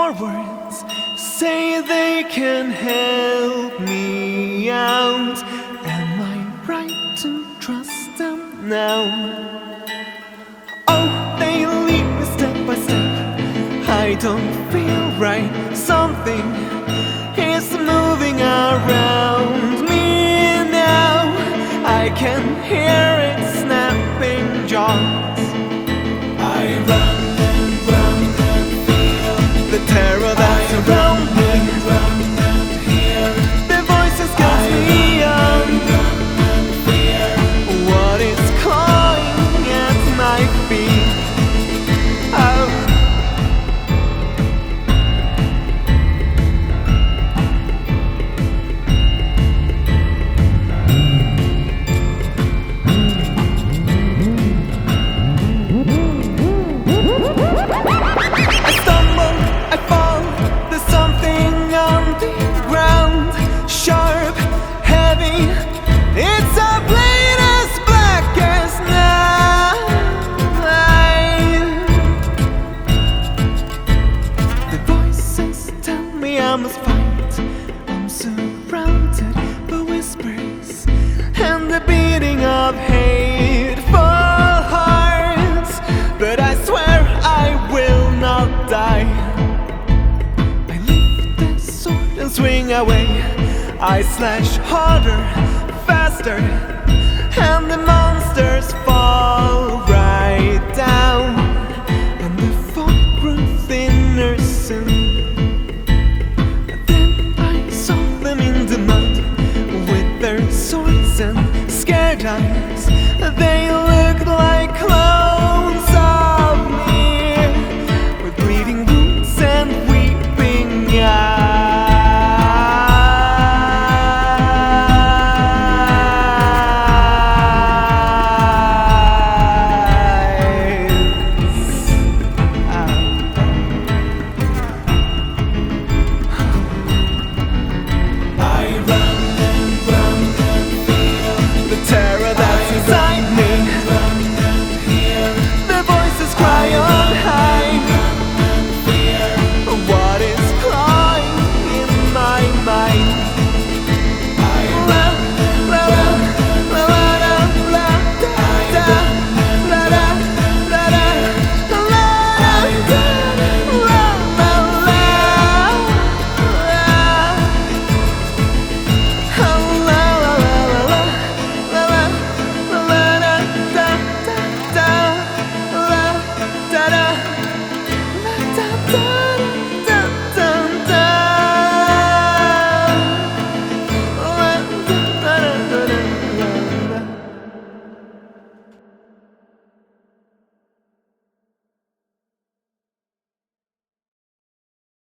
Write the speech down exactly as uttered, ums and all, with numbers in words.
forwards, say they can help me out. Am I right to trust them now? Oh, they lead me step by step. I don't feel right. Something is moving around me now. I can hear it snapping jaws. I run and run and feel the terror that's around me. Run and hear the voices got me on. And fear what is clawing at my feet. Oh. It's a blade as black as night. The voices tell me I must fight. I'm surrounded by whispers and the beating of hateful hearts. But I swear I will not die. I lift the sword and swing away. I slash harder, faster, and the monsters fall right down. And the fog grew thinner soon. Then I saw them in the mud with their swords and scared eyes. They looked like